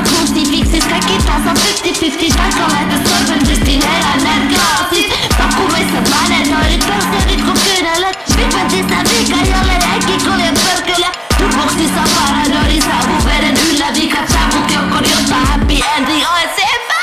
krusifiksis. Kaikki taas on 50-50, vaikka lähtä sormen ristiin eläneet glaasit. Pakkumeissa planetoidit, pörssöidit kun kyynelöt. Pipetissä vika, jolle äikki kolje pörkölä. Tupoksissa paranoidissa huveden yllä vikat. Savukeukkon, jotta happy ending olisi epä.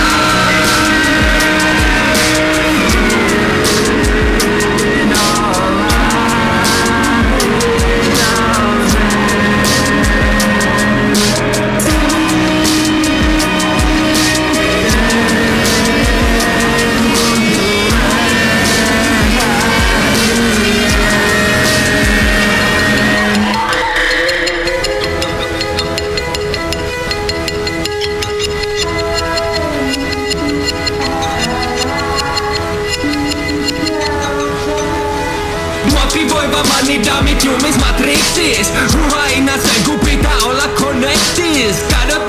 Motivoiva manni daamit jumis matrixis. Ruhaina sen kun pitää olla connectis.